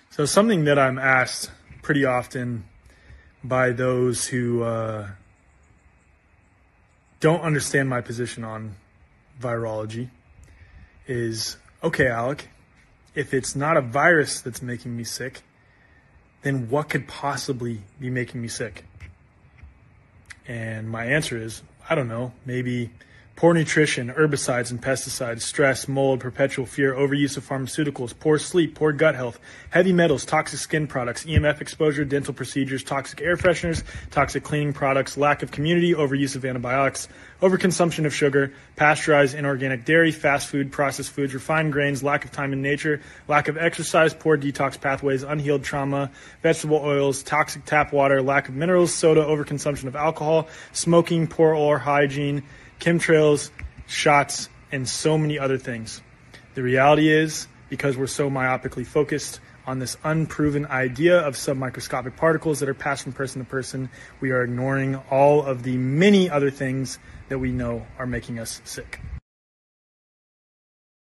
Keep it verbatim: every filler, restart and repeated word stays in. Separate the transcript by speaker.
Speaker 1: So something that I'm asked pretty often by those who uh, don't understand my position on virology is, okay, Alec, if it's not a virus that's making me sick, then what could possibly be making me sick? And my answer is, I don't know, maybe poor nutrition, herbicides and pesticides, stress, mold, perpetual fear, overuse of pharmaceuticals, poor sleep, poor gut health, heavy metals, toxic skin products, E M F exposure, dental procedures, toxic air fresheners, toxic cleaning products, lack of community, overuse of antibiotics, overconsumption of sugar, pasteurized inorganic dairy, fast food, processed foods, refined grains, lack of time in nature, lack of exercise, poor detox pathways, unhealed trauma, vegetable oils, toxic tap water, lack of minerals, soda, overconsumption of alcohol, smoking, poor oral hygiene, chemtrails, shots, and so many other things. The reality is, because we're so myopically focused on this unproven idea of submicroscopic particles that are passed from person to person, we are ignoring all of the many other things that we know are making us sick.